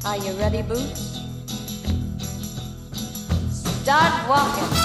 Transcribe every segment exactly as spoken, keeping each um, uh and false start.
Are you ready, Boots? Start walking.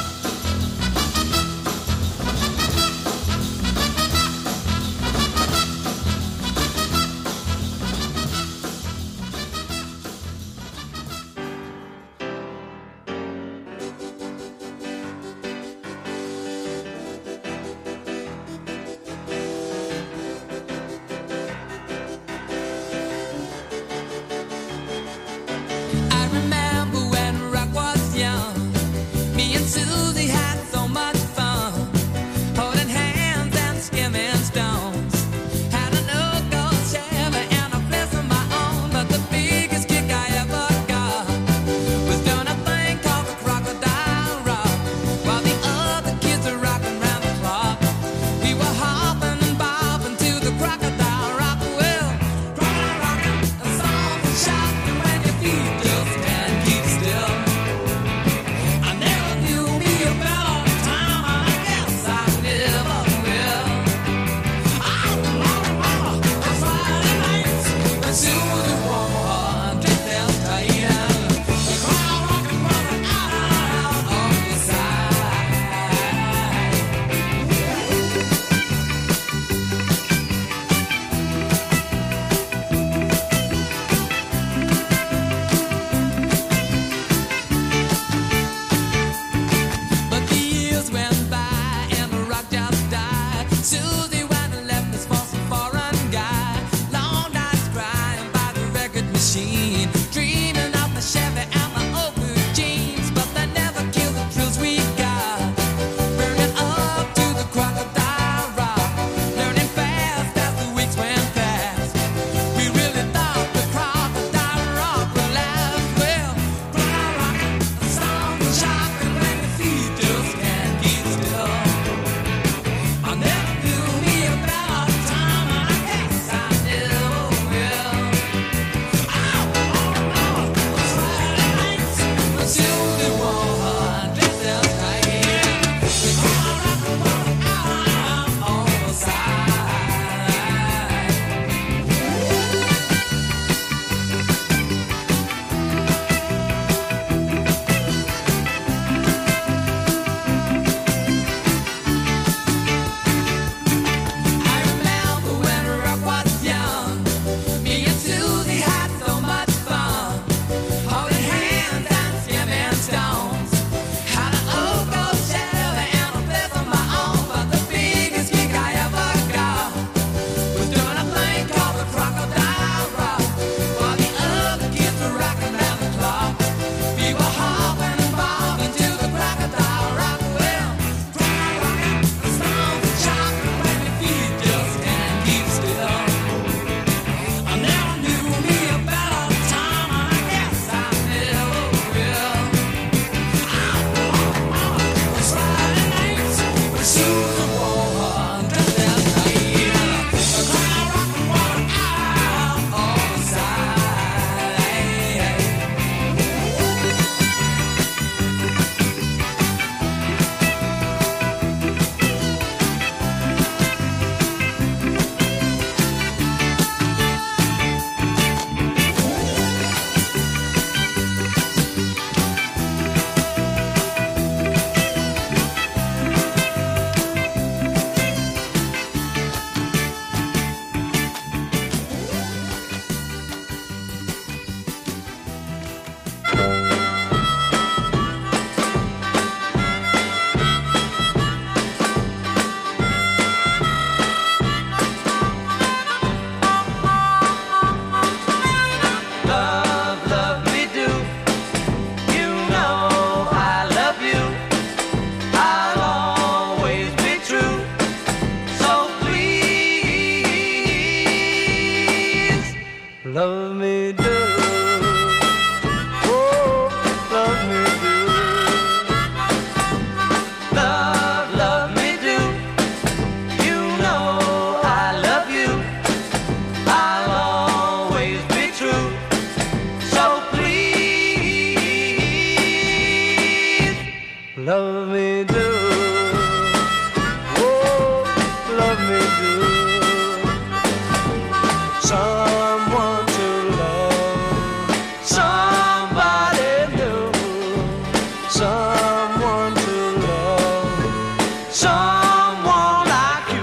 someone like you.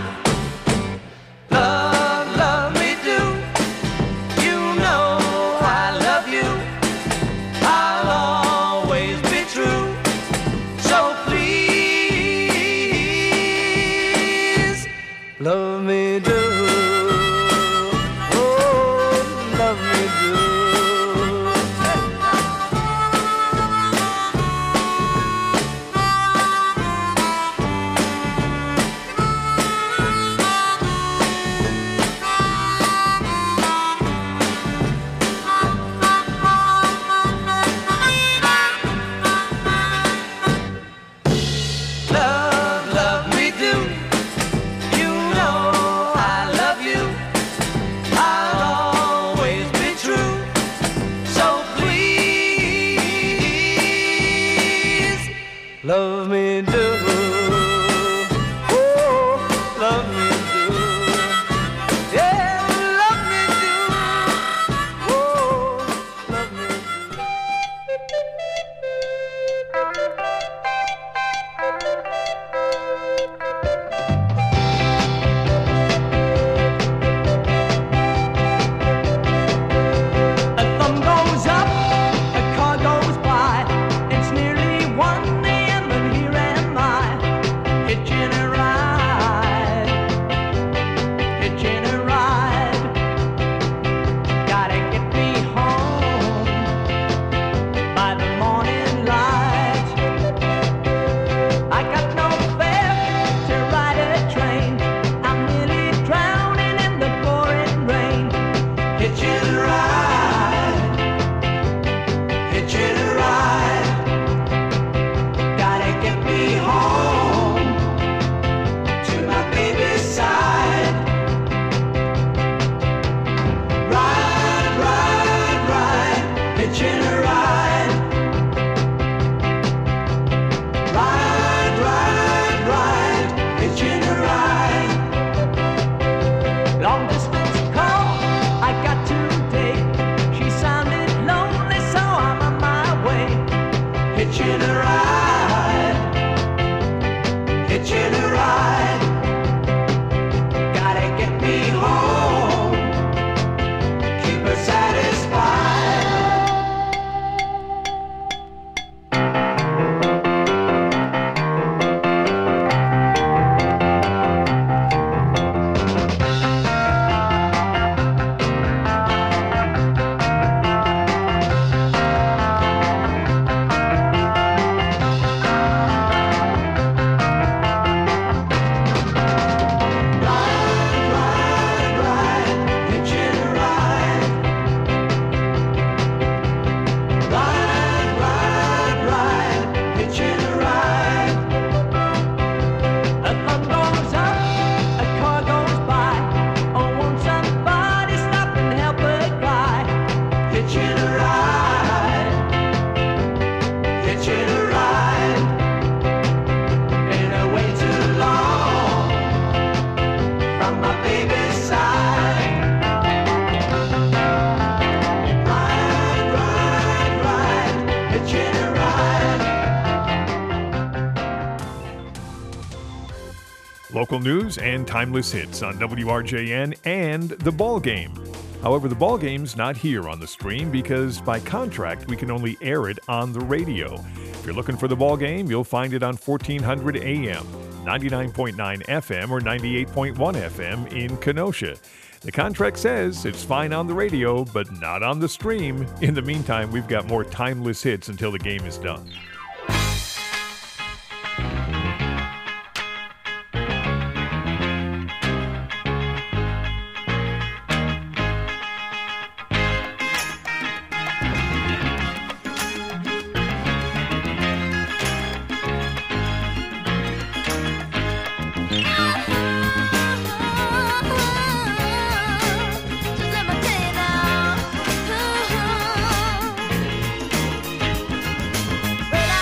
Love, love me do. You know I love you. I'll always be true. So please, love me do. Love me do, oh, love me do, yeah, love me do, oh, love me A thumb goes up, a car goes by, it's nearly one. Hitching a ride, hitching a ride. Gotta get me home by the morning light. I got no fare to ride a train. I'm nearly drowning in the pouring rain. Hitching a ride, hitching a ride. Gotta get me home. Hitching a ride, ride, ride, ride, hitching a ride. Long distance call I got today. She sounded lonely, so I'm on my way. Hitching a ride, hitching a ride. Gotta get me home, keep her satisfied. Local news and timeless hits on W R J N and The Ball Game. However, The Ball Game's not here on the stream because by contract we can only air it on the radio. If you're looking for The Ball Game, you'll find it on fourteen hundred A M, ninety-nine point nine F M or ninety-eight point one F M in Kenosha. The contract says it's fine on the radio, but not on the stream. In the meantime, we've got more timeless hits until the game is done. Well,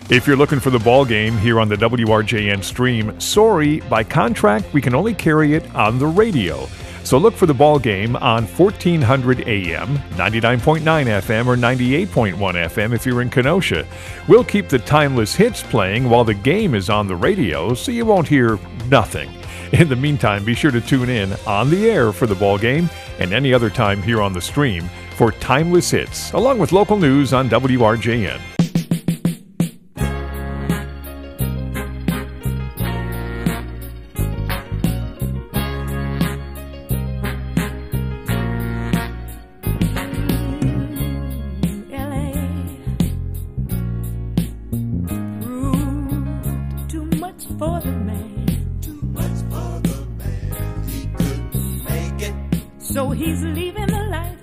If you're looking for the ball game here on the W R J N stream, sorry, by contract, we can only carry it on the radio. So look for the ball game on fourteen hundred A M, ninety-nine point nine F M, or ninety-eight point one F M if you're in Kenosha. We'll keep the timeless hits playing while the game is on the radio, so you won't hear nothing. In the meantime, be sure to tune in on the air for the ball game and any other time here on the stream for timeless hits, along with local news on W R J N. So he's leaving the life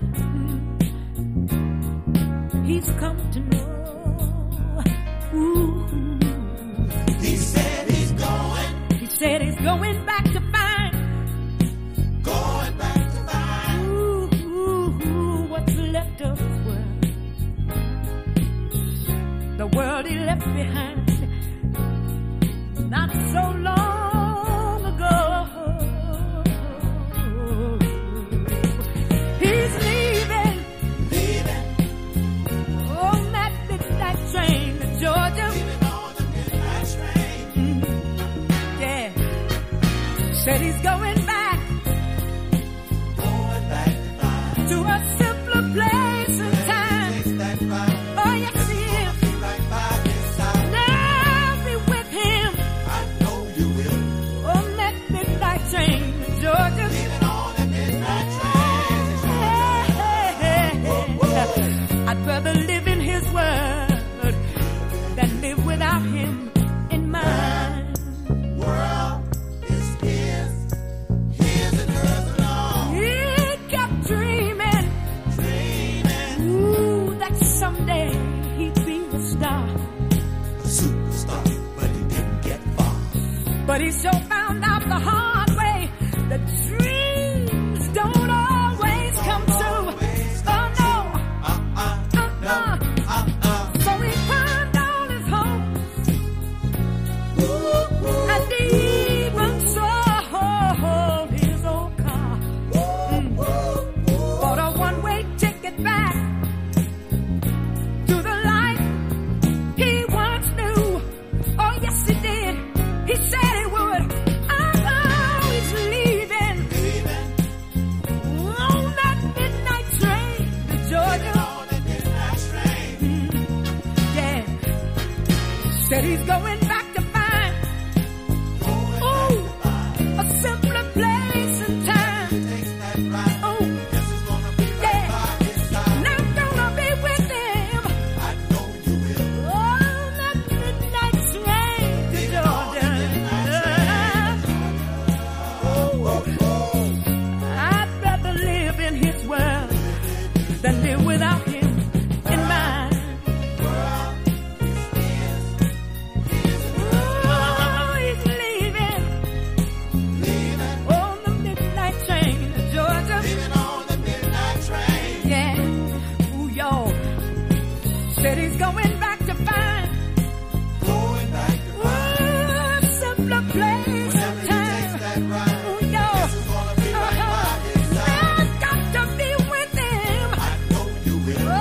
he's come to know. Ooh. He said he's going. He said he's going back to find. Going back to find. Ooh, ooh, ooh, what's left of his world. The world he left behind not so long ago. Said he's going back, going back to a simpler place and time. Oh yes he is. Now be with him. I know you will. On that midnight train to Georgia. Leaving on that midnight train. Hey, hey, hey. I'd rather live in his word than live without him in mine. But he sure found out the hard way that dreams don't always come true. Oh no, uh-uh, uh-uh, uh-uh. So he climbed on his horse and he even sold his old car. Mm. Bought a one-way ticket back to the life he once knew. Oh yes he did. He said that he's going back to find, ooh, a simpler place and time. Oh, yeah, and I'm gonna be with him on that midnight train to Georgia. I'd rather live in his world than live without him in mine. Said he's going back to find, going back to find a simpler place and time. Oh, yo, uh-huh. I've got to be with him. I know you will.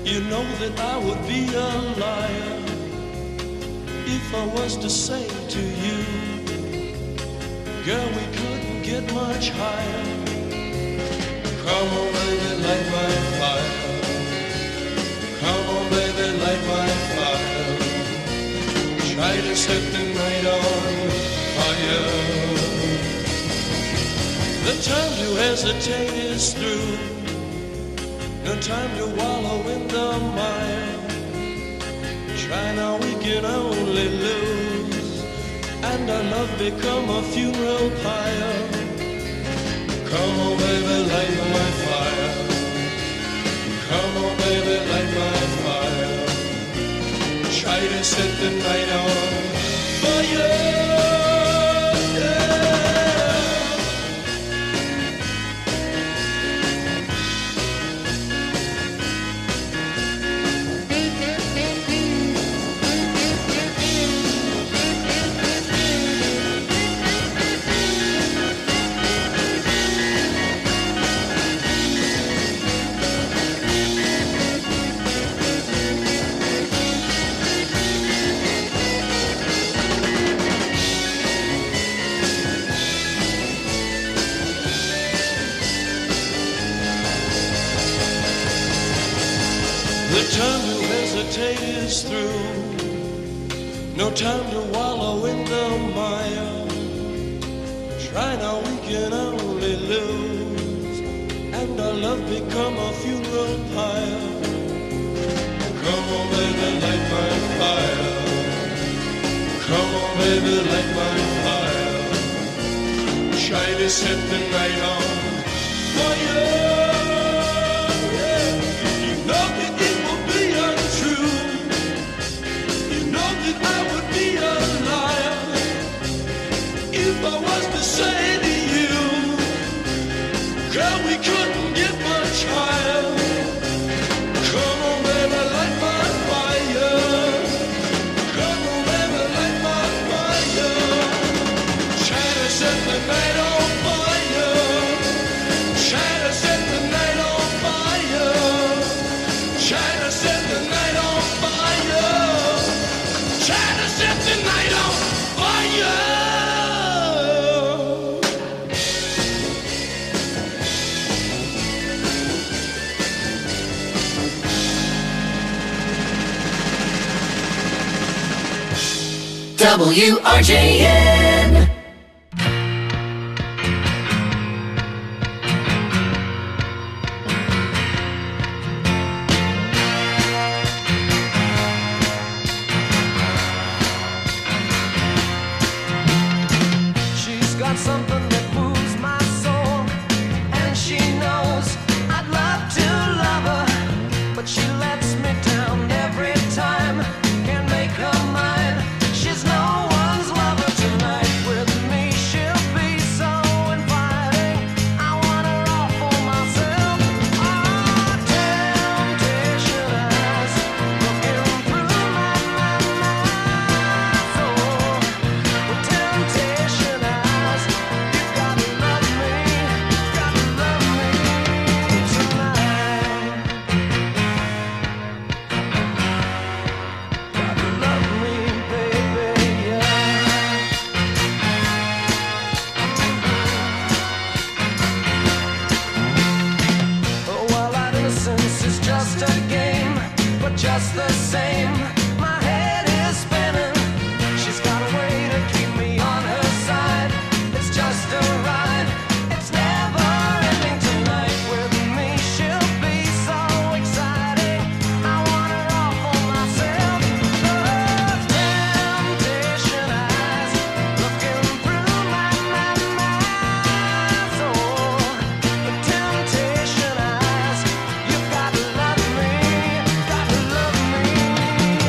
You know that I would be a liar if I was to say to you, girl, we couldn't get much higher. Come on, baby, light my fire. Come on, baby, light my fire. Try to set the night on fire. The time to hesitate is through. No time to wallow in the mire. Try now, we can only lose, and our love become a funeral pyre. Come on, baby, light my fire. Come on, baby, light my fire. Try to set the night on fire. The time to hesitate is through. No time to wallow in the mire. Try now, we can only lose, and our love become a funeral pyre. Come on, baby, light my fire. Come on, baby, light my fire. Try to set the night on fire. I would be a liar if I was to say to you, girl, we couldn't get much higher. Come on, baby, light my fire. Come on, baby, light my fire. Try to set the night on fire. Try to set the night on fire. Try to set the night on fire. Try to set the night on fire. W R J N. She's got something that moves my soul, and she knows I'd love to love her, but she lets me down every time. Can't make her mine. She's no one's lover tonight. With me she'll be so inviting. I want her all for myself. Oh, temptation eyes looking through my, my, my soul. With temptation eyes, you gotta love me, gotta love me tonight. Gotta love me, baby, yeah. Oh, while our innocence is just a game, but just the same, my head is spinning. She's got a way to keep me on her side. It's just a ride. It's never ending tonight. With me she'll be so exciting. I want her all for myself. Those temptation eyes looking through my, my, my soul. The temptation eyes, you gotta love me, gotta love me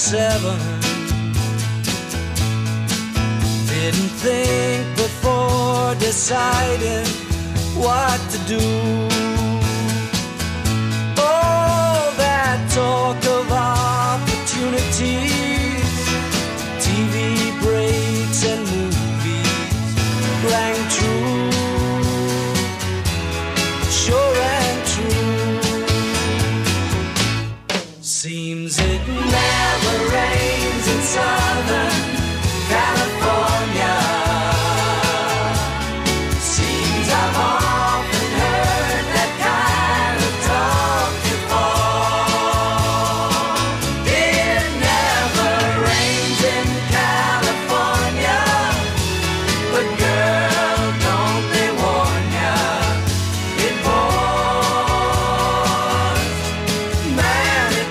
seven. Didn't think before deciding what to do. Oh, that talk of opportunities, T V breaks and movies rang true, sure and true. Seems it never rains in Southern California. Seems I've often heard that kind of talk before. It never rains in California, but girl, don't they warn ya, it pours, man, it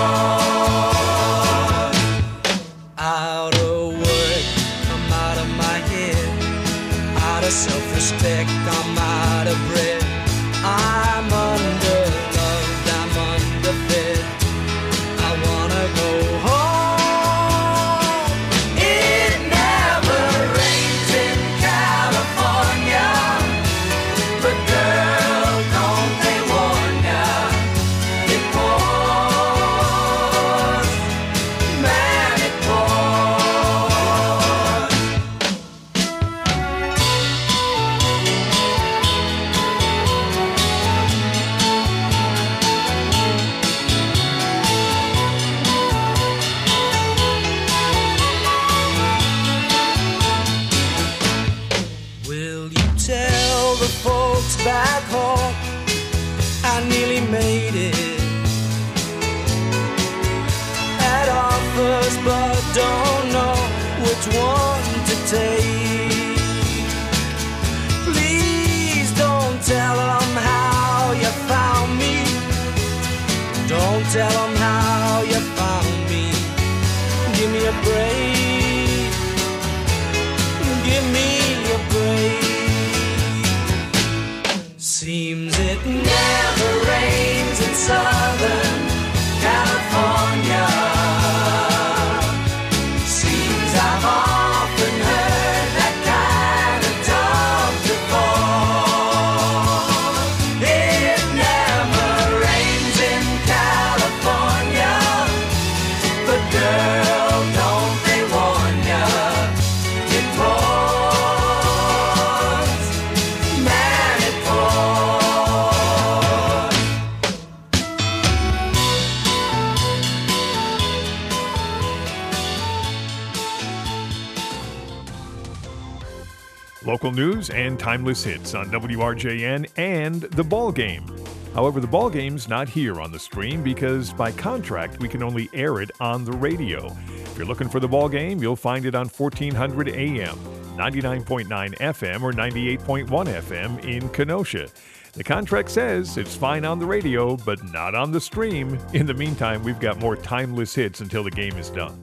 pours. Out of work, I'm out of my head. Out of self-respect, I'm out of breath. I'm underloved, I'm underfed. I wanna go home. It never rains in California, but girl, don't they warn ya, it pours, man, it pours. Will you tell the folks back home I nearly made it? At offers, but don't know which one to take. Please don't tell them how you found me. Don't tell them how you found me. Give me a break. Give me a break. Seems it never rains in Southern California. Seems I've often heard that kind of talk before. It never rains in California, but girl, don't they warn ya, it pours, man, it pours. Local news and timeless hits on W R J N and The Ball Game. However, The Ball Game's not here on the stream because by contract we can only air it on the radio. If you're looking for The Ball Game, you'll find it on fourteen hundred A M, ninety-nine point nine F M, or ninety-eight point one F M in Kenosha. The contract says it's fine on the radio, but not on the stream. In the meantime, we've got more timeless hits until the game is done.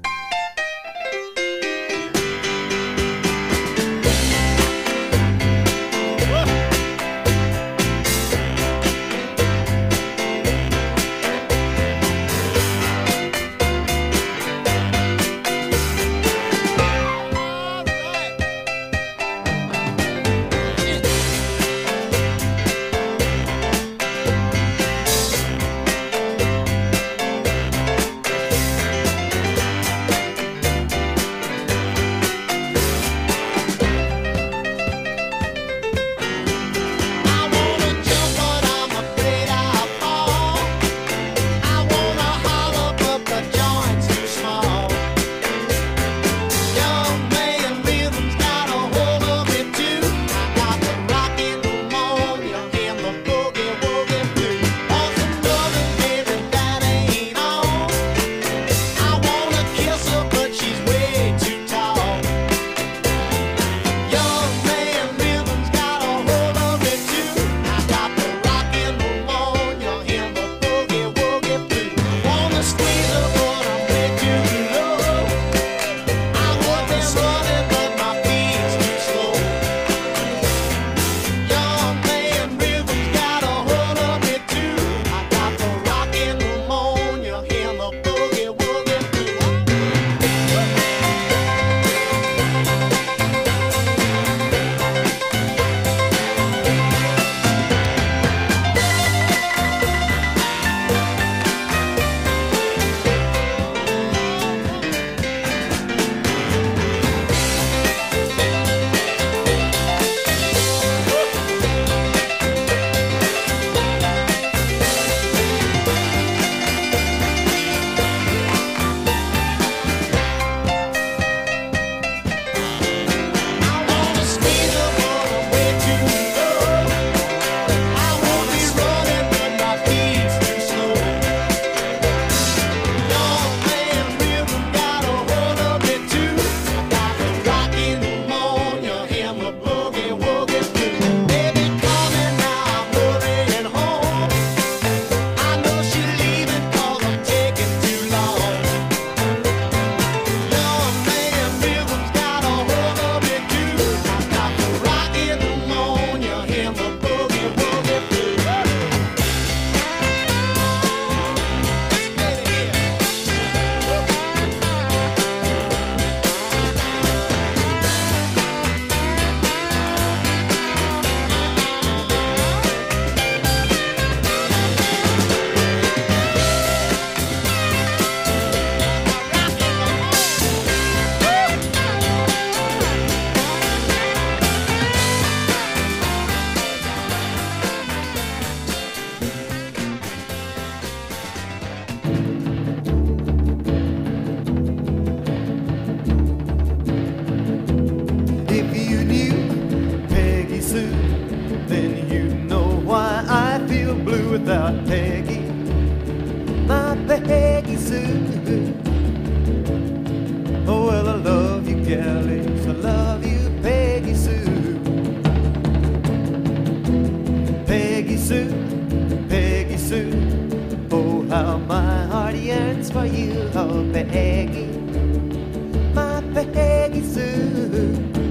Sue, Peggy Sue. Oh, how my heart yearns for you, oh, Peggy, my Peggy Sue.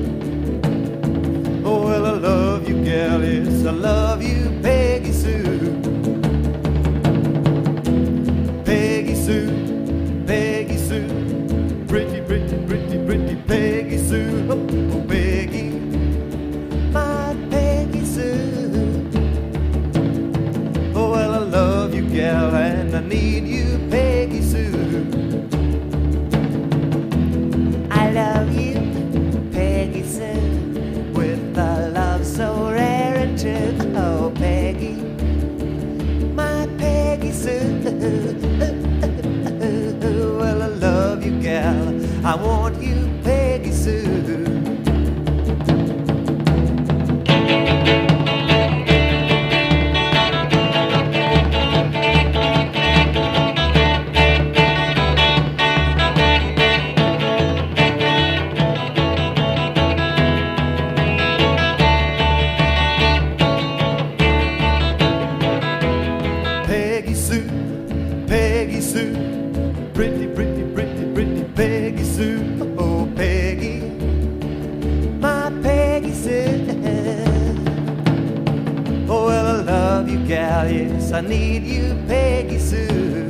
Oh, well, I love you, gal, yes, I love you, Peggy Sue. Peggy Sue, Peggy Sue, pretty, pretty, pretty, pretty Peggy Sue. Oh, oh, Peggy, my Peggy Sue. Oh, well, I love you, gal, and I need you, Peggy Sue. I love you, Peggy Sue, with a love so rare and true. Oh, Peggy, my Peggy Sue. Well, I love you, gal, I want you, Peggy Sue. Peggy Sue, Peggy Sue, pretty, pretty, pretty, pretty Peggy Sue. Oh, Peggy, my Peggy Sue. Oh, well, I love you, gal, yes, I need you, Peggy Sue.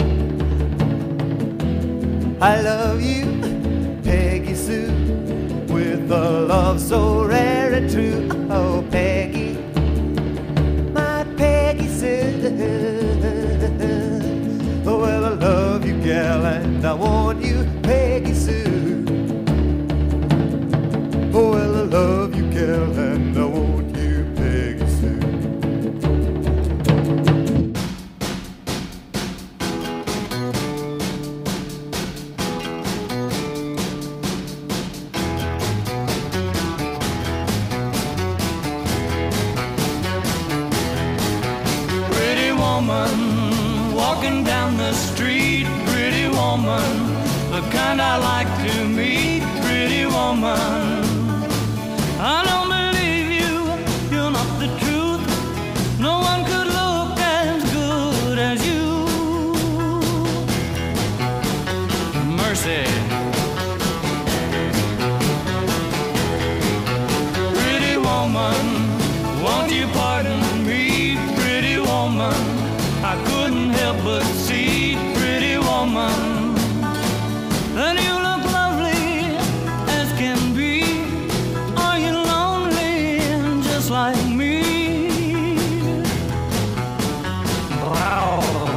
I love you, Peggy Sue, with a love so rare and true. Oh, Peggy, my Peggy Sue. Oh, well, I love you, gal, and I want you, Peggy Sue. Oh, well, I love you, gal, and I want you, Peggy Sue. Pretty woman, walking down the street. Pretty woman, the kind I like to meet. Pretty woman, I don't believe you, you're not the truth. No one could look as good as you. Mercy. Pretty woman, won't you pardon me? Pretty woman, I couldn't help but see. Pretty woman, and you look lovely as can be. Are you lonely just like me? Wow.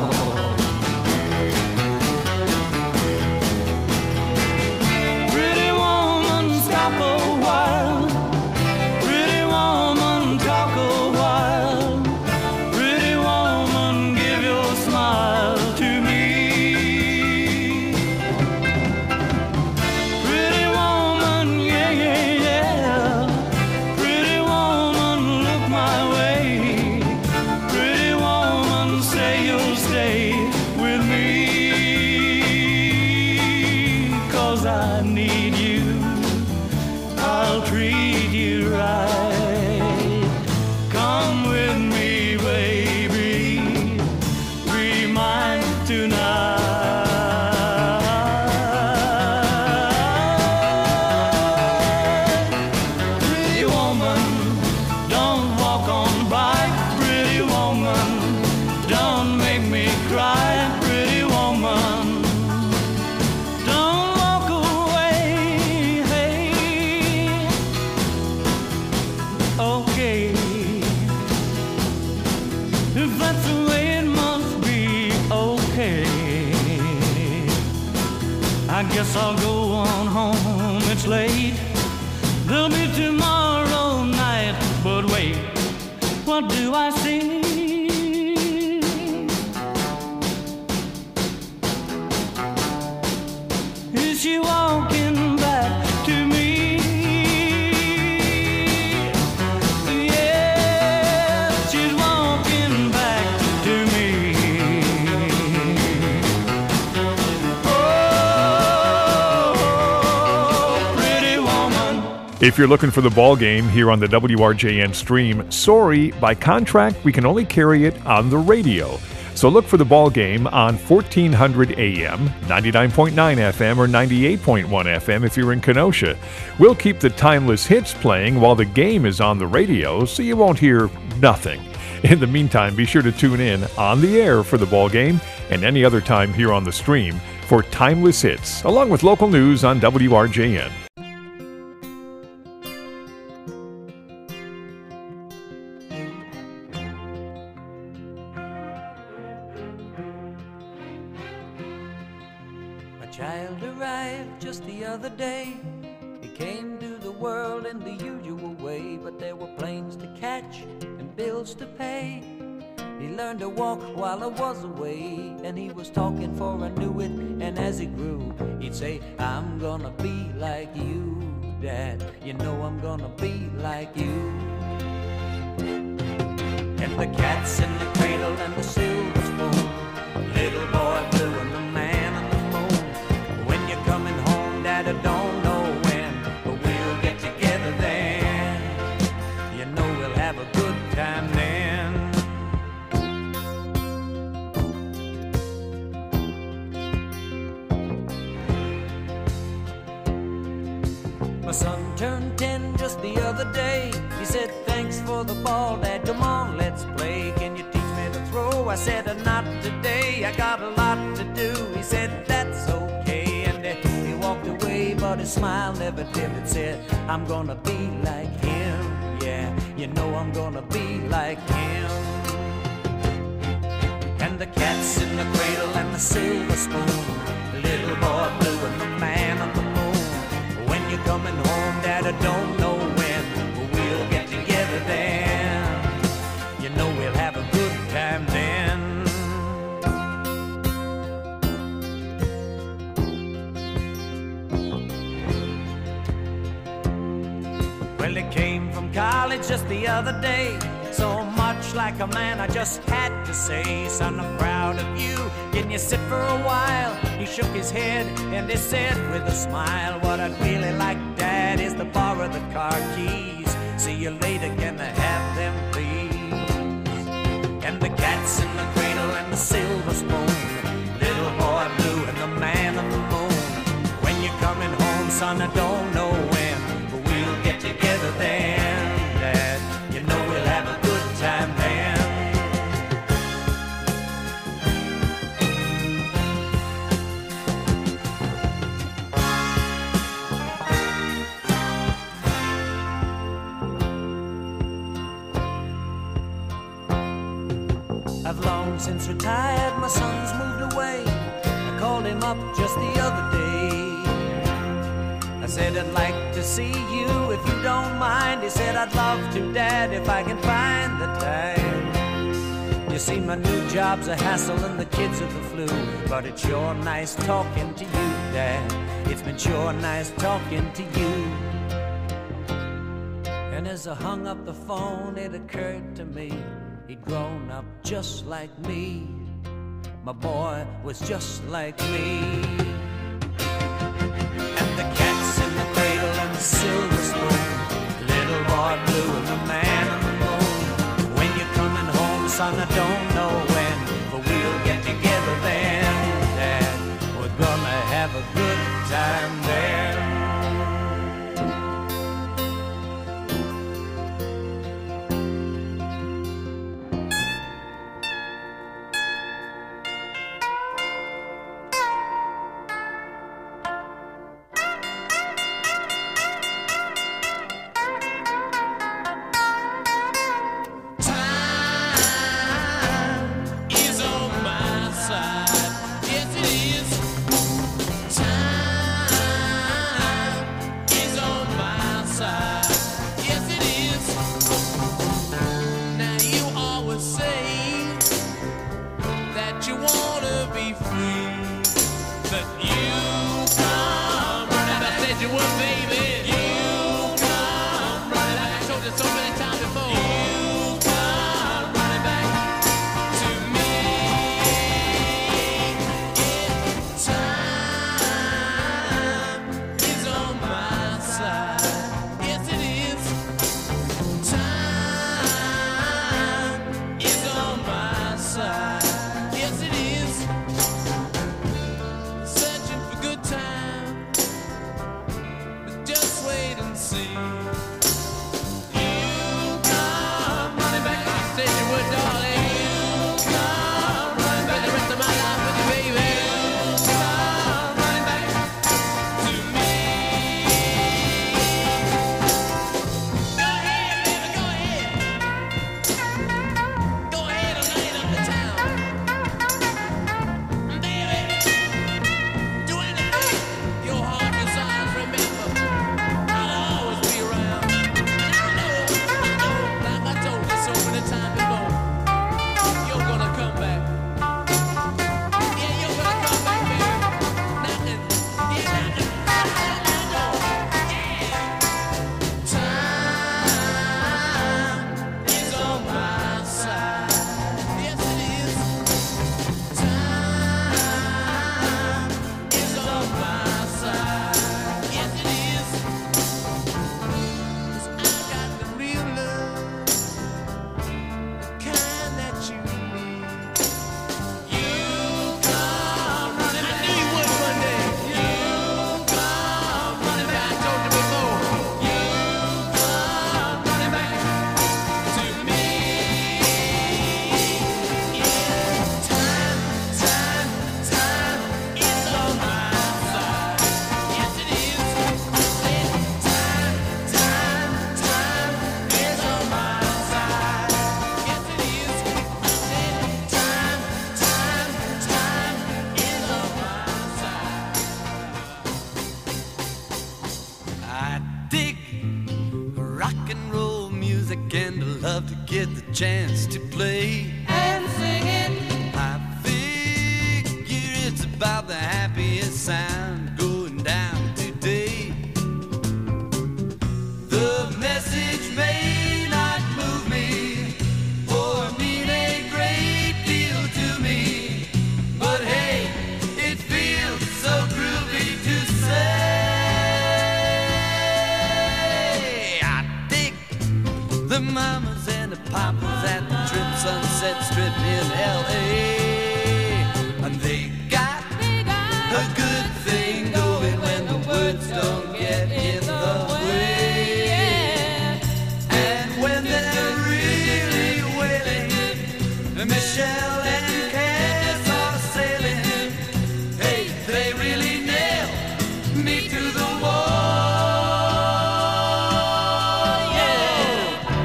Pretty woman, stop a while. Pretty woman, talk a while. Pretty woman, give your smile to me. Pretty woman, yeah, yeah, yeah. Pretty woman, look my way. Pretty woman, say you'll stay with me. 'Cause I need you, I'll treat you right. Come with me, baby, be mine tonight. Pretty woman, don't walk on by. Pretty woman, don't make me cry. Pretty woman, don't walk away. Hey, okay, if that's the way it must be, okay. I guess I'll go on home, it's late. There'll be tomorrow night, but wait, what do I see? Is she walking back to me? Yeah, she's walking back to me. Oh, pretty woman, If you're looking for the ball game here on the W R J N stream, sorry, by contract, we can only carry it on the radio. So look for the ball game on fourteen hundred A M, ninety-nine point nine F M, or ninety-eight point one F M if you're in Kenosha. We'll keep the timeless hits playing while the game is on the radio, so you won't hear nothing. In the meantime, be sure to tune in on the air for the ball game and any other time here on the stream for timeless hits, along with local news on W R J N. Child arrived just the other day. He came to the world in the usual way, but there were planes to catch and bills to pay. He learned to walk while I was away, and he was talking for I knew it. And as he grew, he'd say, I'm gonna be like you, Dad. You know I'm gonna be like you. And the cat's in the cradle and the silver spoon, little boy blue and the man on the moon. When you're coming home, Dad, I don't know when, but we'll get together then. You know we'll have a good time then. My son turned ten just the other day. He said, thanks for the ball, Dad, come on, let's play. Can you teach me to throw? I said, not today, I got a lot to do. He said, that's okay, and uh, he walked away, but his smile never dimmed. Said, I'm gonna be like him, yeah, you know I'm gonna be like him. And the cat's in the cradle and the silver spoon, the little boy blue and the man on the moon. When you're coming home, Dad, I don't know when, but we'll get together then. You know we'll have a good time then. Well, he came from college just the other day. So much like a man, I just had to say, son, I'm proud of you. Can you sit for a while? He shook his head and he said with a smile, what I'd really like, Dad, is to borrow the car keys. See you later, can I have them, please? And the cat's in the cradle and the silver spoon, little boy blue and the man on the moon. When you're coming home, son, I don't know when, but we'll get together then, Dad. You know we'll have a good time then. I've long since retired, my son's moved away. I called him up just the other day. I said, I'd like to see you if you don't mind. He said, I'd love to, Dad, if I can find the time. You see, my new job's a hassle and the kids are the flu, but it's sure nice talking to you, Dad. It's been sure nice talking to you. And as I hung up the phone, it occurred to me, he'd grown up just like me. My boy was just like me. And the cat's in the cradle and the silver spoon, little boy blue and the man on the moon. When you're coming home, son, I don't know when, but we'll get together then, Dad. We're gonna have a good time then. Time and I love to get the chance to play And sing it. I figure it's about the happiest sound going down today. The message may not move me or mean a great deal to me, but hey, it feels so groovy to say. I dig the mamas and the papas at the Trip Sunset Strip in L A, and they got a good thing going when the words don't get in the way. And when they're really wailing, Michelle and Cass are sailing. Hey, they really nail me to the wall. Yeah.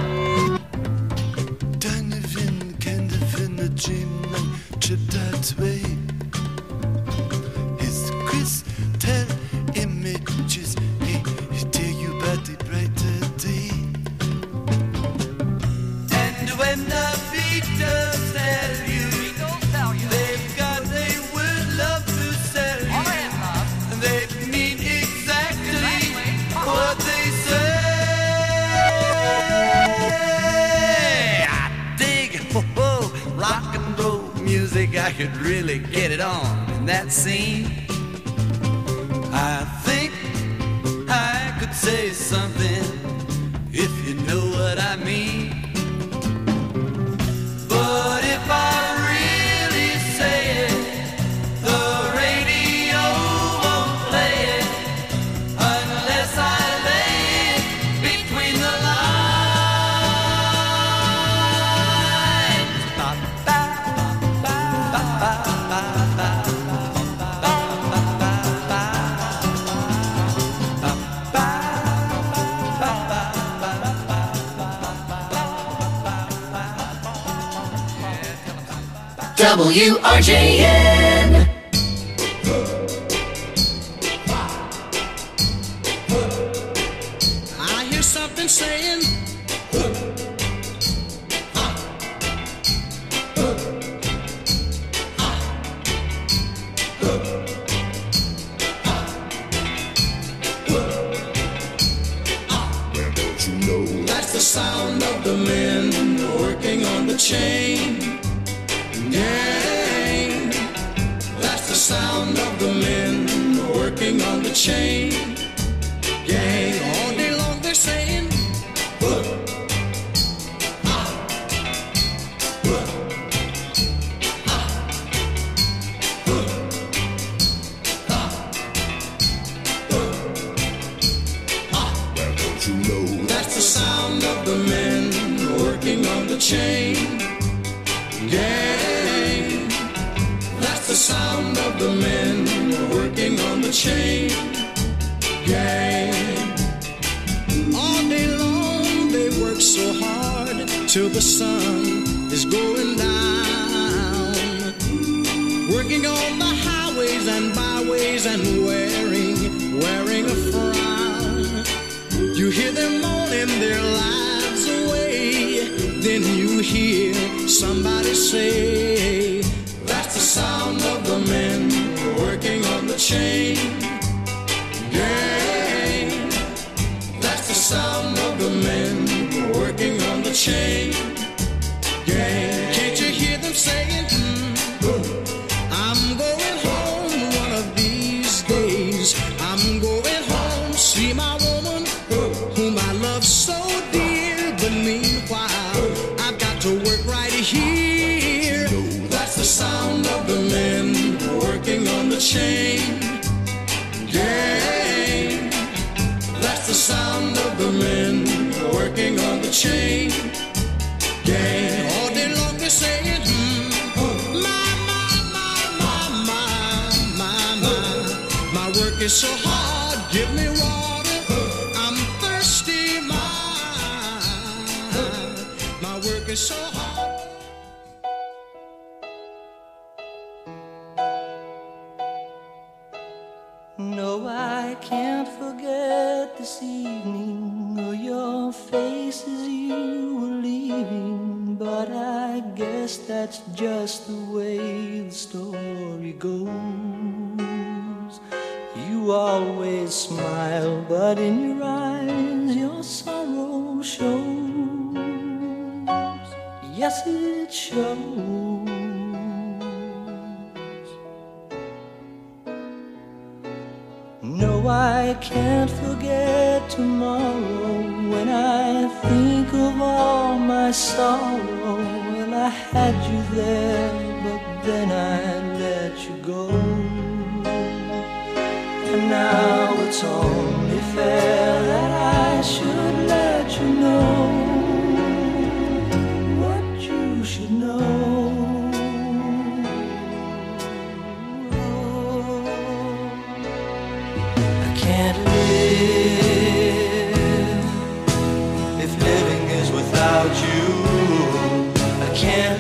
Donovan, kind of in a dream, like tripped that way. His crystal images, hey, he tell you about the brighter day. And when the Beatles tell you they've got a word love to sell you, and they mean exactly what they say. I dig oh, rock and roll music. I could really get it on in that scene. I think I could say something if you know what I mean. But if I really say it, the radio won't play it unless I lay it between the lines. Ba, ba, ba, ba, ba, ba, ba, ba, ba, ba, W R J N. I hear something saying, that's the sound of the men working on the chain gang. That's the sound of the men working on the chain gang. All day long they're saying, that's the sound of the men working on the chain gang. That's the sound of the men working on the chain gang. All day long they work so hard till the sun is going down, working on the highways and byways and wearing, wearing a frown. You hear them moaning their lives away, then you hear somebody say, that's the sound of the men working on the chain gang. That's the sound of the men working on the chain gang. Can't you hear them saying, hmm, I'm going home one of these days. I'm going home, see my woman whom I love so dear. But meanwhile, I've got to work right here. That's the sound of the men working on the chain gang. That's the sound of the men working on the chain gang. All day long they're saying, hmm, my, my, my, my, my, my, my work is so hard, give me water, I'm thirsty, my, my work is so hard. No, I can't forget this evening or your face as you leaving, but I guess that's just the way the story goes. You always smile, but in your eyes your sorrow shows. Yes, it shows. No, I can't forget tomorrow when I think of all my sorrow. Well, I had you there, but then I let you go. And now it's only fair that I should let you know what you should know. Can't live if living is without you. I can't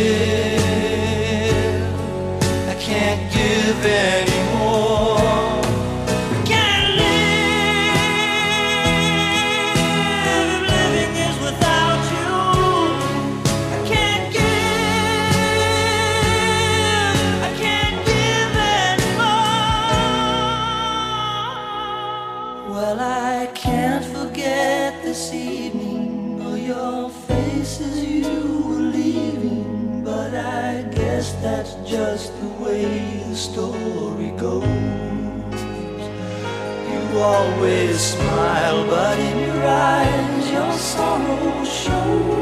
live, I can't give anymore. I can't live if living is without you. I can't give, I can't give anymore. Well, I can't forget this evening or your face as you were leaving, but I guess that's just the way the story goes. You always smile, but in your eyes your sorrow shows.